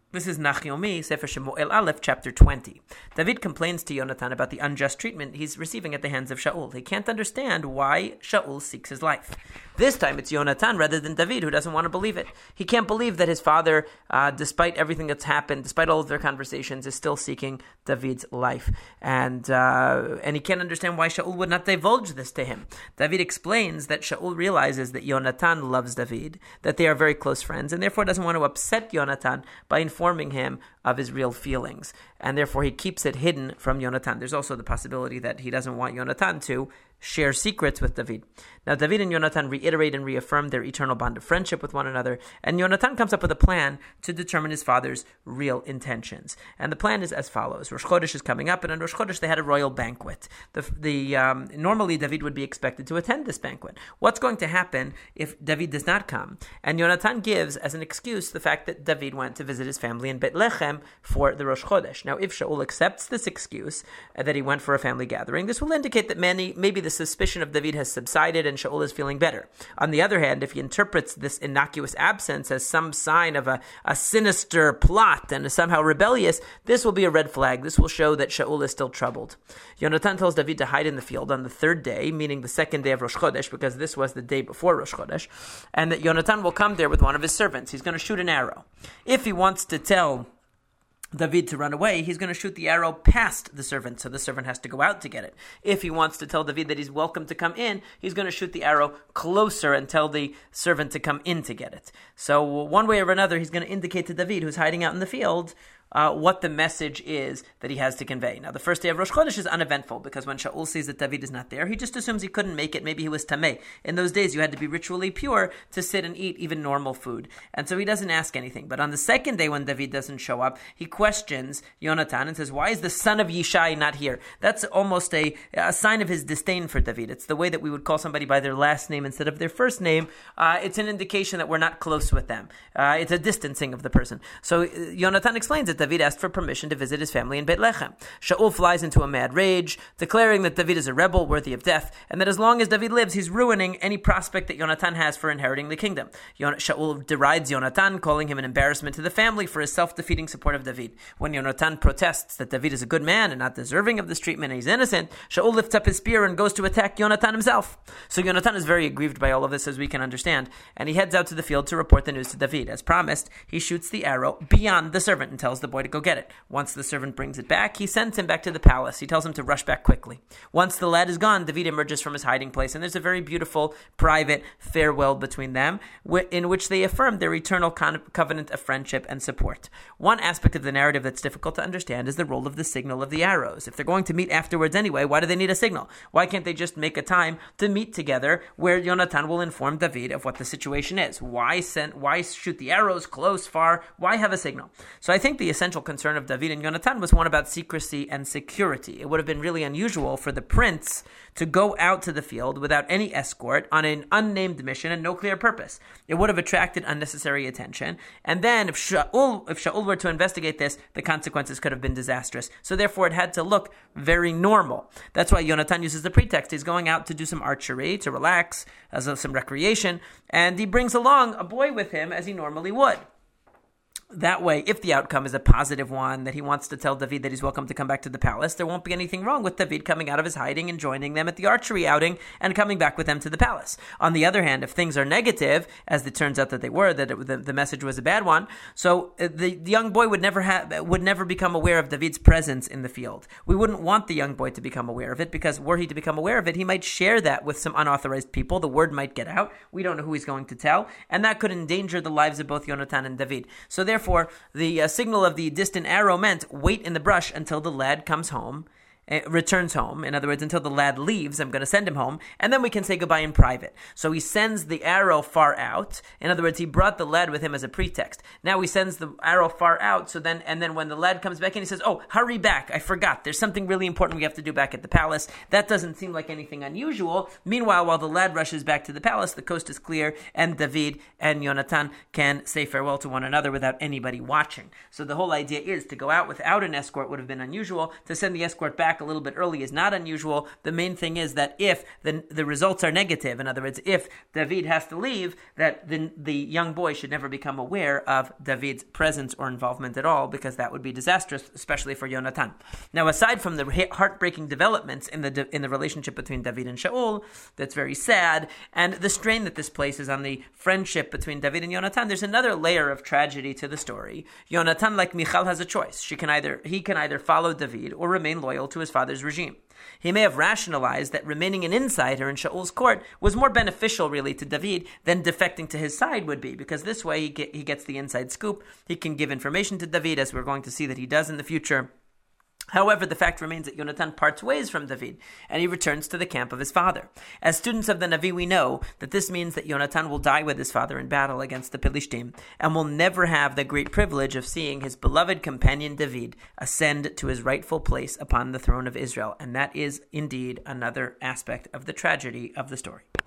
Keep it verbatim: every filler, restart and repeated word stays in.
This is Nachyomi, Sefer Shemuel Aleph, chapter twenty. David complains to Yonatan about the unjust treatment he's receiving at the hands of Shaul. He can't understand why Shaul seeks his life. This time it's Yonatan rather than David who doesn't want to believe it. He can't believe that his father, uh, despite everything that's happened, despite all of their conversations, is still seeking David's life. And uh, and he can't understand why Shaul would not divulge this to him. David explains that Shaul realizes that Yonatan loves David, that they are very close friends, and therefore doesn't want to upset Yonatan by informing him of his real feelings. And therefore he keeps it hidden from Yonatan. There's also the possibility that he doesn't want Yonatan to share secrets with David. Now David and Yonatan reiterate and reaffirm their eternal bond of friendship with one another, and Yonatan comes up with a plan to determine his father's real intentions. And the plan is as follows. Rosh Chodesh is coming up, and on Rosh Chodesh they had a royal banquet. The, the um, Normally David would be expected to attend this banquet. What's going to happen if David does not come? And Yonatan gives as an excuse the fact that David went to visit his family in Bethlehem for the Rosh Chodesh. Now if Shaul accepts this excuse, uh, that he went for a family gathering, this will indicate that many, maybe the suspicion of David has subsided and Shaul is feeling better. On the other hand, if he interprets this innocuous absence as some sign of a, a sinister plot and is somehow rebellious, this will be a red flag. This will show that Shaul is still troubled. Yonatan tells David to hide in the field on the third day, meaning the second day of Rosh Chodesh, because this was the day before Rosh Chodesh, and that Yonatan will come there with one of his servants. He's going to shoot an arrow. If he wants to tell David to run away, he's going to shoot the arrow past the servant, so the servant has to go out to get it. If he wants to tell David that he's welcome to come in, he's going to shoot the arrow closer and tell the servant to come in to get it. So one way or another, he's going to indicate to David, who's hiding out in the field, Uh, what the message is that he has to convey. Now, the first day of Rosh Chodesh is uneventful because when Shaul sees that David is not there, he just assumes he couldn't make it. Maybe he was tameh. In those days, you had to be ritually pure to sit and eat even normal food. And so he doesn't ask anything. But on the second day when David doesn't show up, he questions Yonatan and says, why is the son of Yishai not here? That's almost a, a sign of his disdain for David. It's the way that we would call somebody by their last name instead of their first name. Uh, it's an indication that we're not close with them. Uh, it's a distancing of the person. So uh, Yonatan explains it. David asked for permission to visit his family in Bethlehem. Shaul flies into a mad rage, declaring that David is a rebel worthy of death, and that as long as David lives, he's ruining any prospect that Yonatan has for inheriting the kingdom. Yon- Shaul derides Yonatan, calling him an embarrassment to the family for his self-defeating support of David. When Yonatan protests that David is a good man and not deserving of this treatment and he's innocent, Shaul lifts up his spear and goes to attack Yonatan himself. So Yonatan is very aggrieved by all of this, as we can understand, and he heads out to the field to report the news to David. As promised, he shoots the arrow beyond the servant and tells the boy to go get it. Once the servant brings it back, he sends him back to the palace. He tells him to rush back quickly. Once the lad is gone, David emerges from his hiding place, and there's a very beautiful, private farewell between them, in which they affirm their eternal con- covenant of friendship and support. One aspect of the narrative that's difficult to understand is the role of the signal of the arrows. If they're going to meet afterwards anyway, why do they need a signal? Why can't they just make a time to meet together where Yonatan will inform David of what the situation is? Why send, why shoot the arrows close, far? Why have a signal? So I think the essential concern of David and Yonatan was one about secrecy and security. It would have been really unusual for the prince to go out to the field without any escort on an unnamed mission and no clear purpose. It would have attracted unnecessary attention. And then if Shaul, if Shaul were to investigate this, the consequences could have been disastrous. So therefore it had to look very normal. That's why Yonatan uses the pretext. He's going out to do some archery, to relax, as of some recreation, and he brings along a boy with him as he normally would. That way, if the outcome is a positive one, that he wants to tell David that he's welcome to come back to the palace, there won't be anything wrong with David coming out of his hiding and joining them at the archery outing and coming back with them to the palace. On the other hand, if things are negative, as it turns out that they were, that it, the, the message was a bad one, so uh, the, the young boy would never have, would never become aware of David's presence in the field. We wouldn't want the young boy to become aware of it, because were he to become aware of it, he might share that with some unauthorized people. The word might get out. We don't know who he's going to tell, and that could endanger the lives of both Yonatan and David. So therefore, Therefore, the uh, signal of the distant arrow meant wait in the brush until the lad comes home, uh, returns home. In other words, until the lad leaves, I'm going to send him home, and then we can say goodbye in private. So he sends the arrow far out. In other words, he brought the lad with him as a pretext. Now he sends the arrow far out, so then, and then when the lad comes back in, he says, oh, hurry back, I forgot. There's something really important we have to do back at the palace. That doesn't seem like anything unusual. Meanwhile, while the lad rushes back to the palace, the coast is clear, and David and Yonatan can say farewell to one another without anybody watching. So the whole idea is to go out without an escort would have been unusual. To send the escort back back a little bit early is not unusual. The main thing is that if the the results are negative, in other words, if David has to leave, that the, the young boy should never become aware of David's presence or involvement at all, because that would be disastrous, especially for Yonatan. Now, aside from the heartbreaking developments in the in the relationship between David and Shaul, that's very sad, and the strain that this places on the friendship between David and Yonatan, there's another layer of tragedy to the story. Yonatan, like Michal, has a choice. She can either he can either follow David or remain loyal to his father's regime. He may have rationalized that remaining an insider in Shaul's court was more beneficial, really, to David than defecting to his side would be, because this way he, get, he gets the inside scoop. He can give information to David, as we're going to see that he does in the future. However, the fact remains that Yonatan parts ways from David, and he returns to the camp of his father. As students of the Navi, we know that this means that Yonatan will die with his father in battle against the Pilishtim, and will never have the great privilege of seeing his beloved companion David ascend to his rightful place upon the throne of Israel. And that is indeed another aspect of the tragedy of the story.